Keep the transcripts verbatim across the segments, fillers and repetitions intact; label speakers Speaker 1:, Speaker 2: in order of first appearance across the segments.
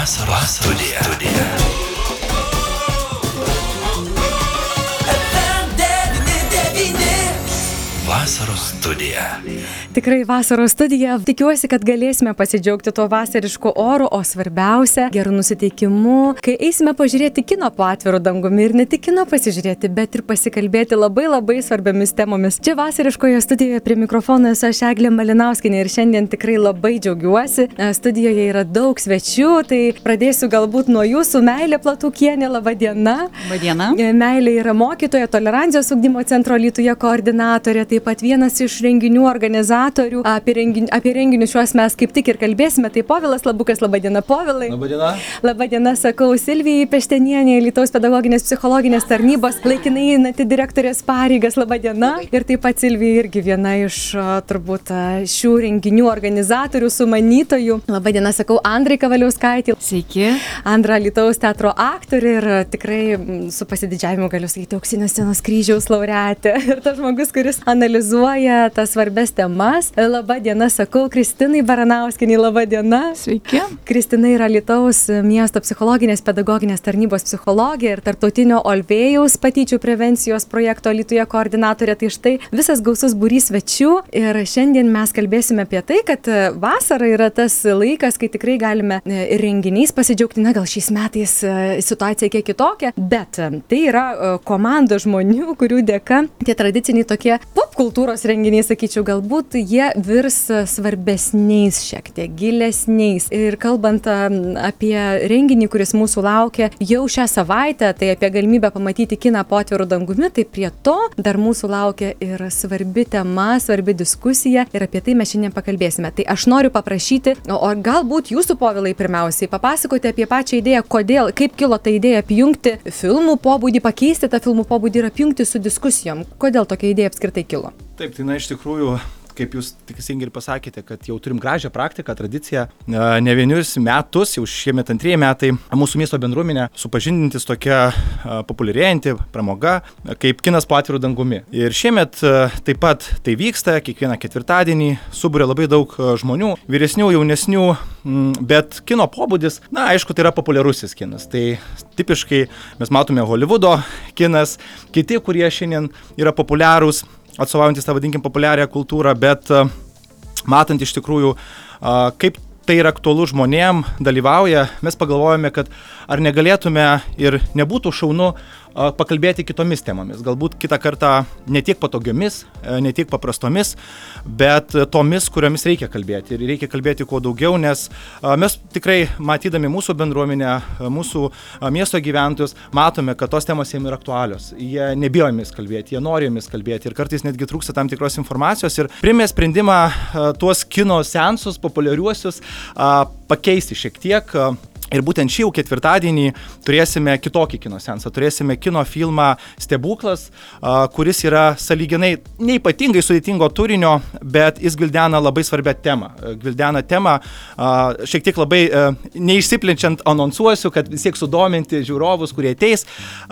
Speaker 1: Vasaros studija. studija. Vasaros studija.
Speaker 2: Tikrai vasaros studija. Tikiuosi, kad galėsime pasidžiaugti tuo vasarišku oru, o svarbiausia – gerų nusiteikimu, kai eisime pažiūrėti kino po atviru dangumi ir ne tik kino pasižiūrėti, bet ir pasikalbėti labai labai svarbiamis temomis. Čia vasariškoje studijoje prie mikrofono esu aš Eglė Malinauskienė ir šiandien tikrai labai džiaugiuosi. Studijoje yra daug svečių, tai pradėsiu galbūt nuo jūsų. Meilė Platukienė, laba diena.
Speaker 3: Labą dieną.
Speaker 2: Meilė yra mokytoja, tolerancijos ugdymo centro Alytuje koordinatorė, taip pat vienas iš renginių organizatorių. Apie, rengin, apie renginius šiuos mes kaip tik ir kalbėsime. Tai Povilas Labukas, laba diena, Povilai.
Speaker 4: Labą dieną.
Speaker 2: Labą dieną, sakau Silvijai Peštenienė, Alytaus pedagoginės psichologinės tarnybos, laikinai einanti direktorės pareigas, laba diena. Ir taip pat Silvija irgi viena iš turbūt šių renginių organizatorių, sumanytojų. Labą dieną, sakau Andrai Kavaliauskaitė.
Speaker 3: Sveiki.
Speaker 2: Andra Alytaus teatro aktorė ir tikrai su pasididžiavimu galiu sakyti auksinio scenos kryžiaus laureatė. Ir tas žmogus, kuris analizuoja tas svarbias temas. Labą dieną, sakau Kristinai Baranauskienei, labą dieną.
Speaker 3: Sveiki.
Speaker 2: Kristina yra Alytaus miesto psichologinės pedagoginės tarnybos psichologė ir tarptautinio Olvėjaus patyčių prevencijos projekto Alytuje koordinatorė. Tai štai visas gausus būrys svečių ir šiandien mes kalbėsime apie tai, kad vasara yra tas laikas, kai tikrai galime ir renginiais pasidžiaugti. Na, gal šiais metais situacija kiek kitokia, bet tai yra komanda žmonių, kurių dėka tie tradiciniai tokie popkultūros renginiai, sakyčiau, galbūt jie virs svarbesniais, šiek tiek gilesniais. Ir kalbant apie renginį, kuris mūsų laukia jau šią savaitę, tai apie galimybę pamatyti kiną po atviru dangumi, tai prie to dar mūsų laukia ir svarbi tema, svarbi diskusija ir apie tai mes šiandien pakalbėsime. Tai aš noriu paprašyti, o galbūt jūsų, Povilai, pirmiausiai papasakoti apie pačią idėją, kodėl, kaip kilo ta idėja apjungti filmų pobūdį, pakeisti tą filmų pobūdį ir apjungti su diskusijom. Kodėl tokia idėja apskritai kilo?
Speaker 4: Taip, tai na iš tikrųjų, kaip jūs teisingai ir pasakėte, kad jau turim gražią praktiką, tradiciją, ne vienus metus, jau šiemet antrieji metai, mūsų miesto bendruomenė supažindintis tokia populiarėjanti pramoga, kaip kinas po atviru dangumi. Ir šiemet taip pat tai vyksta, kiekvieną ketvirtadienį suburia labai daug žmonių, vyresnių, jaunesnių, bet kino pobūdis, na aišku, tai yra populiarusis kinas. Tai tipiškai mes matome Hollywoodo kinas, kiti, kurie šiandien yra populiarūs, atstovaujantis tą vadinkim populiarią kultūrą, bet uh, matant iš tikrųjų, uh, kaip tai yra aktualu žmonėm, dalyvauja, mes pagalvojame, kad ar negalėtume ir nebūtų šaunu uh, pakalbėti kitomis temomis. Galbūt kitą kartą ne tiek patogiomis, uh, ne tiek paprastomis, bet uh, tomis, kuriomis reikia kalbėti. Ir reikia kalbėti kuo daugiau, nes uh, mes tikrai matydami mūsų bendruomenę, uh, mūsų uh, miesto gyventojus, matome, kad tos temos jiems yra aktualios. Jie nebijo jomis kalbėti, jie nori jomis kalbėti ir kartais netgi trūksta tam tikros informacijos. Ir priėmė sprendimą uh, tuos kino seansus, populiariuosius, uh, pakeisti šiek tiek. Uh, Ir būtent šį jau ketvirtadienį turėsime kitokį kino seansą, turėsime kino filmą Stebuklas, kuris yra sąlyginai neypatingai sudėtingo turinio, bet jis gvildena labai svarbią temą. Gvildena temą, šiek tiek labai neišsiplenčiant anonsuosiu, kad vis tiek sudominti žiūrovus, kurie ateis,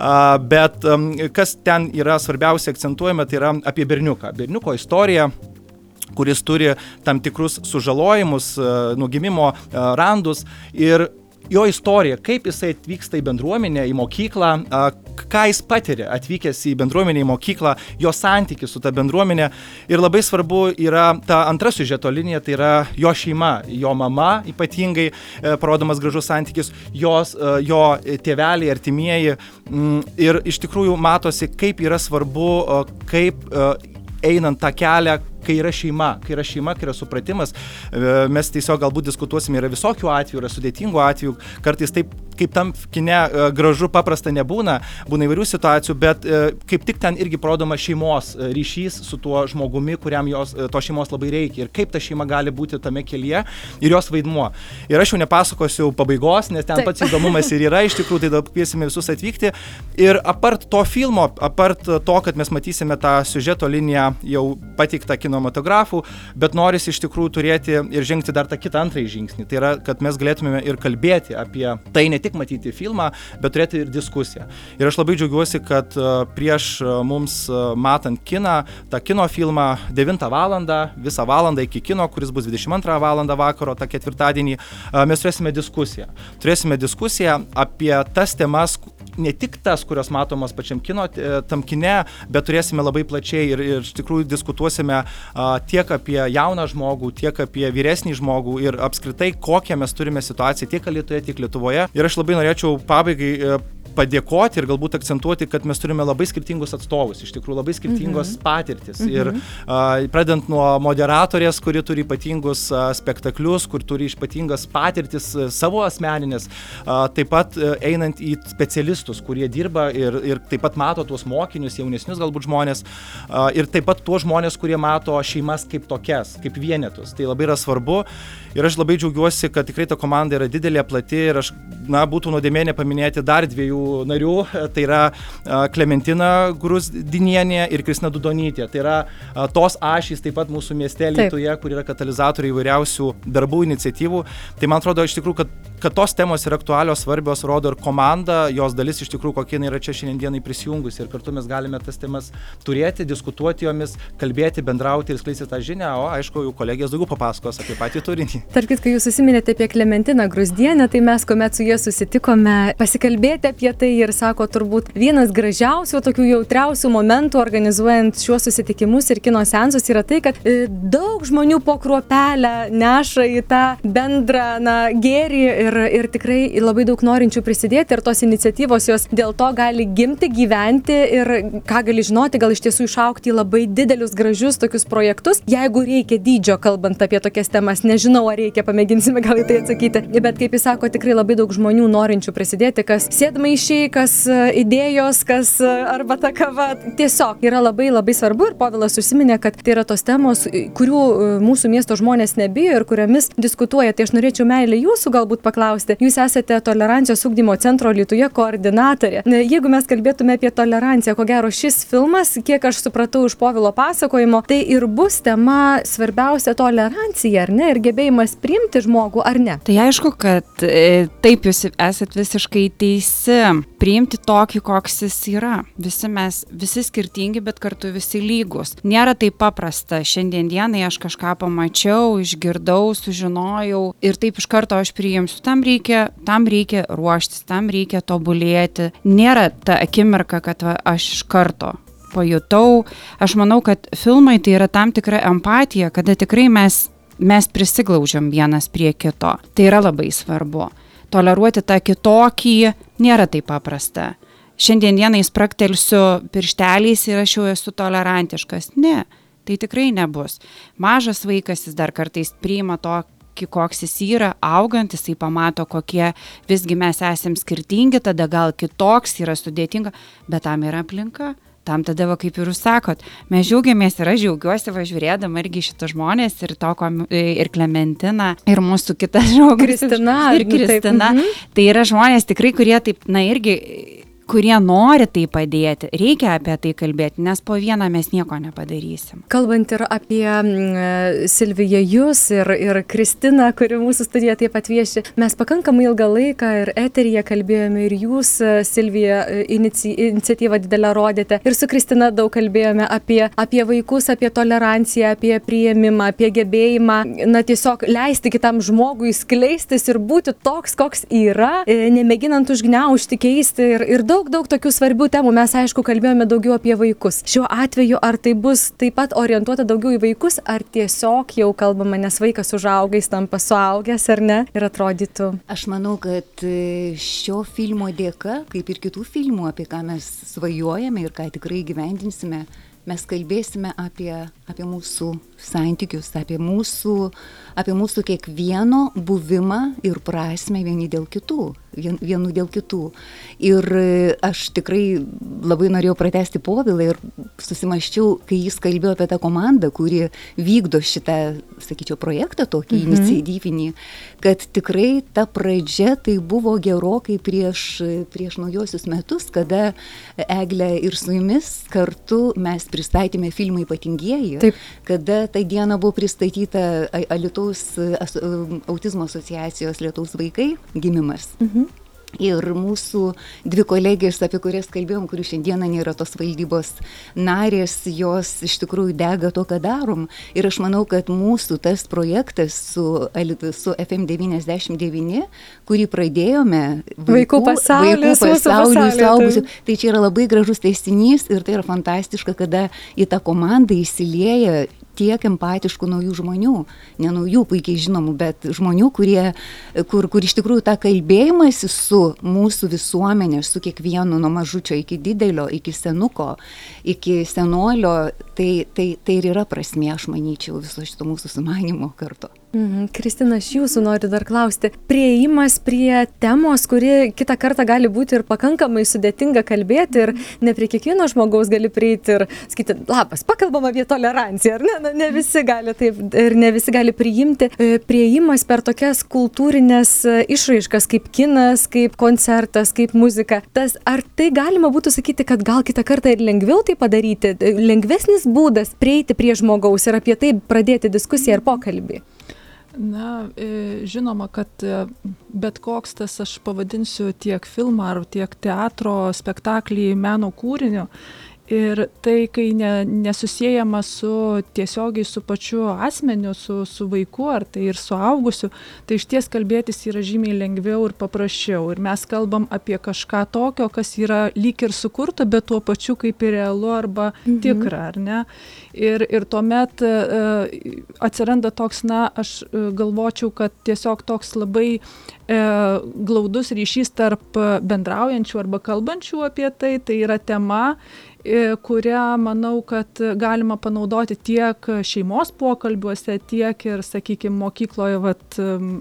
Speaker 4: bet kas ten yra svarbiausia akcentuojama, tai yra apie berniuką. Berniuko istorija, kuris turi tam tikrus sužalojimus, nuo gimimo randus ir jo istorija, kaip jisai atvyksta į bendruomenę, į mokyklą, ką jis patiria atvykęs į bendruomenę, į mokyklą, jo santykis su ta bendruomenė. Ir labai svarbu yra ta antra siužeto linija, tai yra jo šeima, jo mama ypatingai, parodomas gražus santykis, jos, jo tėveliai, artimieji. Ir iš tikrųjų matosi, kaip yra svarbu, kaip einant tą kelią, kai yra šeima, kai yra šeima, kai yra supratimas. Mes tiesiog galbūt diskutuosime, yra visokių atvejų, yra sudėtingų atvejų, kartais taip, kaip tam kine gražu, paprasta nebūna, būna įvairių situacijų, bet kaip tik ten irgi parodoma šeimos ryšys su tuo žmogumi, kuriam jos, to šeimos labai reikia ir kaip ta šeima gali būti tame kelyje ir jos vaidmuo. Ir aš jau nepasakosiu pabaigos, nes ten Taip. Pats įdomumas ir yra, iš tikrųjų, tai dabar kviesime visus atvykti. Ir apart to filmo, apart to, kad mes matysime tą siužeto liniją jau pateiktą kinematografų, bet norisi iš tikrųjų turėti ir žengti dar tą kitą antrąjį žingsnį. Tai yra, kad mes galėtume ir kalbėti apie tai ne tik tik matyti filmą, bet turėti ir diskusiją. Ir aš labai džiaugiuosi, kad prieš mums matant kiną, tą kino filmą devintą valandą, visą valandą iki kino, kuris bus dvidešimt antrą valandą vakaro, tą ketvirtadienį, mes turėsime diskusiją. Turėsime diskusiją apie tas temas, ne tik tas, kurios matomos pačiam kino, tam kine, bet turėsime labai plačiai ir, ir iš tikrųjų diskutuosime a, tiek apie jauną žmogų, tiek apie vyresnį žmogų ir apskritai, kokią mes turime situaciją tiek Lietuvoje, tiek Lietuvoje. Ir aš labai norėčiau pabaigai e, padėkoti ir galbūt akcentuoti, kad mes turime labai skirtingus atstovus, iš tikrųjų labai skirtingos mm-hmm. patirtis. Mm-hmm. Ir a, pradedant nuo moderatorės, kuri turi ypatingus a, spektaklius, kur turi ypatingas patirtis a, savo asmeninės, a, taip pat a, einant į specialistus, kurie dirba ir, ir taip pat mato tuos mokinius, jaunesnius galbūt žmonės, a, ir taip pat tuos žmonės, kurie mato šeimas kaip tokias, kaip vienetus. Tai labai yra svarbu ir aš labai džiaugiuosi, kad tikrai ta komanda yra didelė, plati ir aš, na, būtų nuodėmė nepaminėti dar dviejų narių, tai yra Klementina Gruzdinienė ir Kristina Dudonytė. Tai yra tos ašys taip pat mūsų mieste Lietuvoje, kur yra katalizatoriai įvairiausių darbų, iniciatyvų. Tai man atrodo iš tikrųjų, kad, kad tos temos yra aktualios, svarbios, rodo ir komanda, jos dalis iš tikrųjų, kokie yra čia šiandienai prisijungusi ir kartu mes galime tas temas turėti, diskutuoti jomis, kalbėti, bendrauti ir skleisti tą žinią, o aišku, jų kolegės daugiau papasakos apie patį turinį.
Speaker 2: Tarp kitko, jūs užsiminėte apie Klementiną Gruzdienę, tai mes, kuomet su jie susitikome, pasikalbėti apie tai ir sako, turbūt vienas gražiausių, tokių jautriausių momentų organizuojant šiuos susitikimus ir kino seansus yra tai, kad e, daug žmonių po kruopelę neša į tą bendrą na, gėrį ir, ir tikrai labai daug norinčių prisidėti ir tos iniciatyvos jos dėl to gali gimti, gyventi ir ką gali žinoti, gal iš tiesų išaukti į labai didelius, gražius tokius projektus, jeigu reikia dydžio, kalbant apie tokias temas, nežinau, ar reikia, pamėginsime gal į tai atsakyti, bet kaip jis sako, tikrai labai daug žmonių norinčių prisidėti, kas sėdmai kas idėjos, kas arba ta kava. Tiesiog yra labai labai svarbu ir Povilas užsiminė, kad tai yra tos temos, kurių mūsų miesto žmonės nebijo ir kuriomis diskutuoja. Tai aš norėčiau meilė jūsų galbūt paklausti. Jūs esate tolerancijos ugdymo centro Alytuje koordinatorė. Jeigu mes kalbėtume apie toleranciją, ko gero šis filmas, kiek aš supratau iš Povilo pasakojimo, tai ir bus tema svarbiausia tolerancija, ar ne? Ir gebėjimas priimti žmogų, ar ne?
Speaker 3: Tai aišku, kad e, taip jūs esat visiškai teisi. Priimti tokį, koks jis yra. Visi mes, visi skirtingi, bet kartu visi lygus. Nėra taip paprasta. Šiandien dienai aš kažką pamačiau, išgirdau, sužinojau ir taip iš karto aš priimsiu. Tam reikia, tam reikia ruoštis, tam reikia tobulėti. Nėra ta akimirka, kad va, aš iš karto pajutau. Aš manau, kad filmai tai yra tam tikra empatija, kada tikrai mes, mes prisiglaudžiam vienas prie kito. Tai yra labai svarbu. Toleruoti tą kitokį nėra taip paprasta. Šiandien dienai spraktelsiu piršteliais ir aš jau esu tolerantiškas. Ne, tai tikrai nebus. Mažas vaikas jis dar kartais priima tokį, koks jis yra, augant, jisai pamato, kokie visgi mes esam skirtingi, tada gal kitoks yra sudėtinga, bet tam yra aplinka. Tam tada, va, kaip ir jūs sakot, mes džiaugiamės ir aš džiaugiuosi važiuodama irgi šitos žmonės ir, to, ir Klementina, ir mūsų kitas žmogus.
Speaker 2: Kristina.
Speaker 3: Ir Kristina.
Speaker 2: Taip, mm-hmm.
Speaker 3: Tai yra žmonės tikrai, kurie taip, na irgi, kurie nori tai padėti. Reikia apie tai kalbėti, nes po vieną mes nieko nepadarysim.
Speaker 2: Kalbant ir apie mm, Silviją jūs ir, ir Kristiną, kuri mūsų studijoje taip pat vieši, mes pakankamai ilgą laiką ir eteryje kalbėjome ir jūs, Silvija, inici, iniciatyvą didelę rodėte ir su Kristina daug kalbėjome apie, apie vaikus, apie toleranciją, apie priėmimą, apie gebėjimą, na tiesiog leisti kitam žmogui skleistis ir būti toks, koks yra, nemėginant užgniaužti, keisti ir, ir daug Daug, daug tokių svarbių temų. Mes, aišku, kalbėjome daugiau apie vaikus. Šiuo atveju, ar tai bus taip pat orientuota daugiau į vaikus, ar tiesiog jau kalbama, nes vaikas užauga, jis tampa suaugęs, ar ne, ir atrodytų.
Speaker 5: Aš manau, kad šio filmo dėka, kaip ir kitų filmų, apie ką mes svajojame ir ką tikrai gyvendinsime, mes kalbėsime apie, apie mūsų santykius, apie mūsų, apie mūsų kiekvieno buvimą ir prasmę vieni dėl kitų, vien, vienų dėl kitų. Ir aš tikrai labai norėjau pratęsti Povilą ir susimąsčiau, kai jis kalbėjo apie tą komandą, kuri vykdo šitą, sakyčiau, projektą tokį mhm. iniciatyvinį, kad tikrai ta pradžia tai buvo gerokai prieš, prieš naujosius metus, kada Eglė ir su jumis kartu mes pristatėme filmą Ypatingieji, Taip. kada tą dieną buvo pristatyta Alytaus autizmo asociacijos Lietaus vaikai gimimas. Mhm. Ir mūsų dvi kolegės, apie kurias kalbėjom, kurių šiandieną nėra tos valdybos narės, jos iš tikrųjų dega to, ką darom. Ir aš manau, kad mūsų tas projektas su, su F M devyniasdešimt devyni, kurį pradėjome vaikų,
Speaker 2: vaikų pasaulis,
Speaker 5: vaikų pasaulių, suaugusių,
Speaker 2: tai.
Speaker 5: tai čia yra labai gražus tęsinys ir tai yra fantastiška, kada į tą komandą įsilieja tiek empatiškų naujų žmonių, ne naujų puikiai žinomų, bet žmonių, kurie, kur, kur iš tikrųjų tą kalbėjimąsi su mūsų visuomenė, su kiekvienu nuo mažučio iki didelio, iki senuko, iki senolio, tai, tai, tai ir yra prasmė, aš manyčiau, viso šito mūsų sumanimo kartu.
Speaker 2: Mhm. Kristina, aš jūsų noriu dar klausti. Prieimas prie temos, kuri kitą kartą gali būti ir pakankamai sudėtinga kalbėti ir ne prie kiekvieno žmogaus gali prieiti ir sakyti, labas, pakalbam apie toleranciją, ar ne? Na, ne visi gali taip ir ne visi gali priimti. Prieimas per tokias kultūrinės išraiškas kaip kinas, kaip koncertas, kaip muzika. Tas, ar tai galima būtų sakyti, kad gal kitą kartą ir lengviau tai padaryti, lengvesnis būdas prieiti prie žmogaus ir apie tai pradėti diskusiją ir pokalbį?
Speaker 6: Na, žinoma, kad bet koks tas, aš pavadinsiu tiek filmą ar tiek teatro spektaklį meno kūriniu. Ir tai, kai ne, nesusiejama su tiesiogiai su pačiu asmeniu, su, su vaiku ar tai ir suaugusiu, tai iš ties kalbėtis yra žymiai lengviau ir paprasčiau. Ir mes kalbam apie kažką tokio, kas yra lyg ir sukurta, bet tuo pačiu kaip ir realu arba mhm. tikra, ar ne? Ir, ir tuomet uh, atsiranda toks, na, aš uh, galvočiau, kad tiesiog toks labai uh, glaudus ryšys tarp bendraujančių arba kalbančių apie tai, tai yra tema, kurią, manau, kad galima panaudoti tiek šeimos pokalbiuose, tiek ir, sakykime, mokykloje, vat,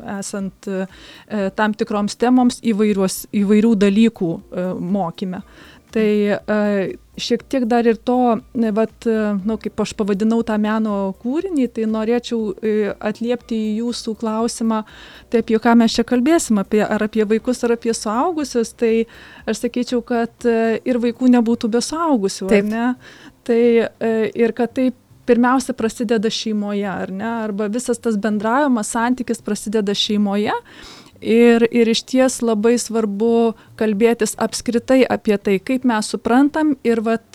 Speaker 6: esant tam tikroms temoms įvairios, įvairių dalykų mokyme. Tai šiek tiek dar ir to, vat, nu, kaip aš pavadinau tą meno kūrinį, tai norėčiau atliepti į jūsų klausimą, tai apie ką mes čia kalbėsim, apie, ar apie vaikus, ar apie suaugusius, tai aš sakyčiau, kad ir vaikų nebūtų be suaugusių, ar ne? Tai ir kad tai pirmiausia prasideda šeimoje, ar ne? Arba visas tas bendravimas, santykis prasideda šeimoje. Ir, ir iš ties labai svarbu kalbėtis apskritai apie tai, kaip mes suprantam ir vat,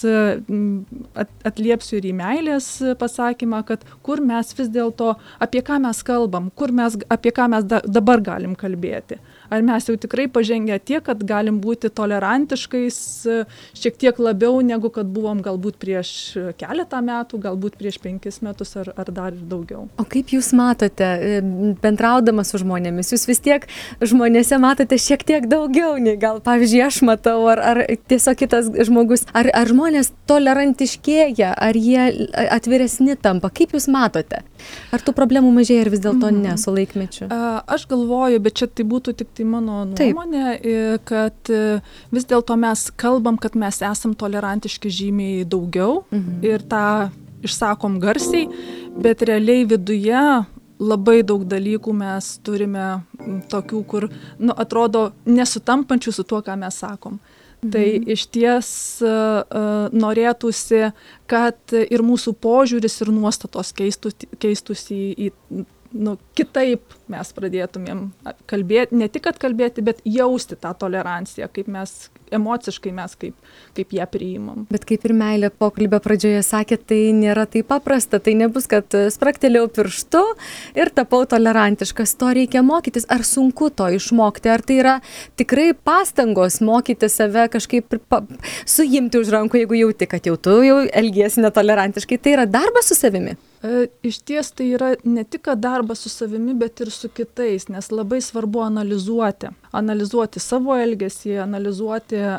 Speaker 6: atliepsiu ir į meilės pasakymą, kad kur mes vis dėlto, apie ką mes kalbam, kur mes, apie ką mes da, dabar galim kalbėti. Ar mes jau tikrai pažengę tiek, kad galim būti tolerantiškais šiek tiek labiau, negu kad buvom galbūt prieš keletą metų, galbūt prieš penkis metus ar, ar dar ir daugiau.
Speaker 2: O kaip jūs matote, bendraudama su žmonėmis, jūs vis tiek žmonėse matote šiek tiek daugiau, nei gal, pavyzdžiui, aš matau, ar, ar tiesiog kitas žmogus, ar, ar žmonės tolerantiškėja, ar jie atviresni tampa, kaip jūs matote? Ar tų problemų mažėja ir vis dėlto mm. ne su laikmečiu?
Speaker 6: Aš galvoju, bet čia tai būtų tik tai mano nuomonė, Taip. kad vis dėlto mes kalbam, kad mes esam tolerantiški žymiai daugiau mm-hmm. ir tą išsakom garsiai, bet realiai viduje labai daug dalykų mes turime tokių, kur nu, atrodo nesutampančių su tuo, ką mes sakom. Mhm. Tai iš ties uh, norėtųsi, kad ir mūsų požiūris ir nuostatos keistųsi, keistųsi į, į nu, kitaip mes pradėtumėm kalbėti, ne tik kad kalbėti, bet jausti tą toleranciją, kaip mes, emociškai mes kaip, kaip ją priimam.
Speaker 2: Bet kaip ir meilė pokalbio pradžioje sakė, tai nėra taip paprasta, tai nebus, kad spraktelėjau pirštu ir tapau tolerantiškas, to reikia mokytis, ar sunku to išmokti, ar tai yra tikrai pastangos mokyti save kažkaip pa, suimti už rankų, jeigu jauti, kad jau tu jau elgiesi netolerantiškai, tai yra darbas su savimi?
Speaker 6: Iš ties tai yra ne tik darbas su savimi, bet ir su kitais, nes labai svarbu analizuoti. Analizuoti savo elgesį, analizuoti e,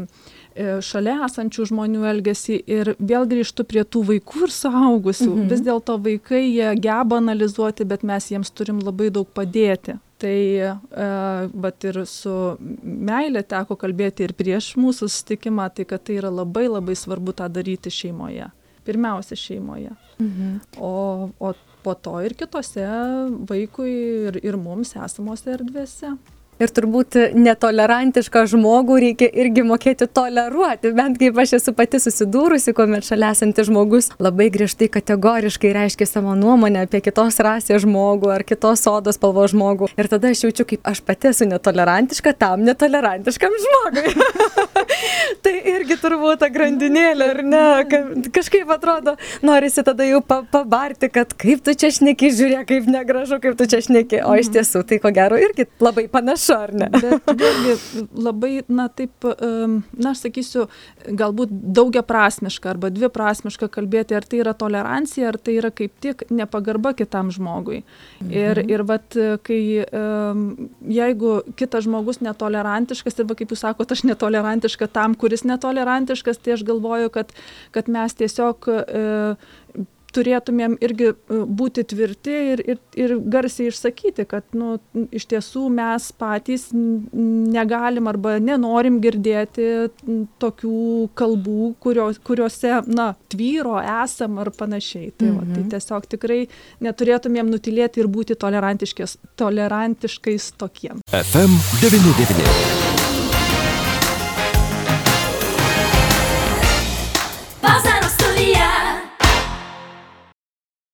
Speaker 6: e, šalia esančių žmonių elgesį ir vėl grįžtu prie tų vaikų ir suaugusių. Mhm. Vis dėlto vaikai jie geba analizuoti, bet mes jiems turim labai daug padėti. Tai e, vat ir su meilė teko kalbėti ir prieš mūsų susitikimą, tai kad tai yra labai labai svarbu tą daryti šeimoje. Pirmiausia šeimoje. Mhm. O, o po to ir kitose vaikui ir, ir mums esamose erdvėse.
Speaker 2: ir turbūt netolerantišką žmogų reikia irgi mokėti toleruoti, bent kaip aš esu pati susidūrusi, kuomet šalia esantis žmogus labai griežtai kategoriškai reiškia savo nuomonę apie kitos rasės žmogų ar kitos odos spalvos žmogų. Ir tada aš jaučiu, kaip aš pati esu netolerantiška tam netolerantiškam žmogui. Tai irgi turbūt ta grandinėlė, ar ne? Kažkaip atrodo, norisi tada jau pa pabarti, kad kaip tu čia šneki, žiūrėk, kaip negražu, kaip tu čia šneki. O iš tiesų, tai ko gero irgi labai panašu, ar ne?
Speaker 6: Bet vėlgi labai, na taip, na aš sakysiu, galbūt daugiaprasmiška arba dviprasmiška kalbėti, ar tai yra tolerancija, ar tai yra kaip tik nepagarba kitam žmogui. Mhm. Ir, ir vat, kai jeigu kitas žmogus netolerantiškas, arba kaip jūs sakote, aš netolerantiška tam, kuris netolerantiškas, tai aš galvoju, kad, kad mes tiesiog e, turėtumėm irgi būti tvirti ir, ir, ir garsiai išsakyti, kad nu, iš tiesų mes patys negalim arba nenorim girdėti tokių kalbų, kurios, kuriuose na, tvyro esam ar panašiai. Tai, va, tai tiesiog tikrai neturėtumėm nutilėti ir būti tolerantiškais tokiem.
Speaker 7: F M devyni devyni.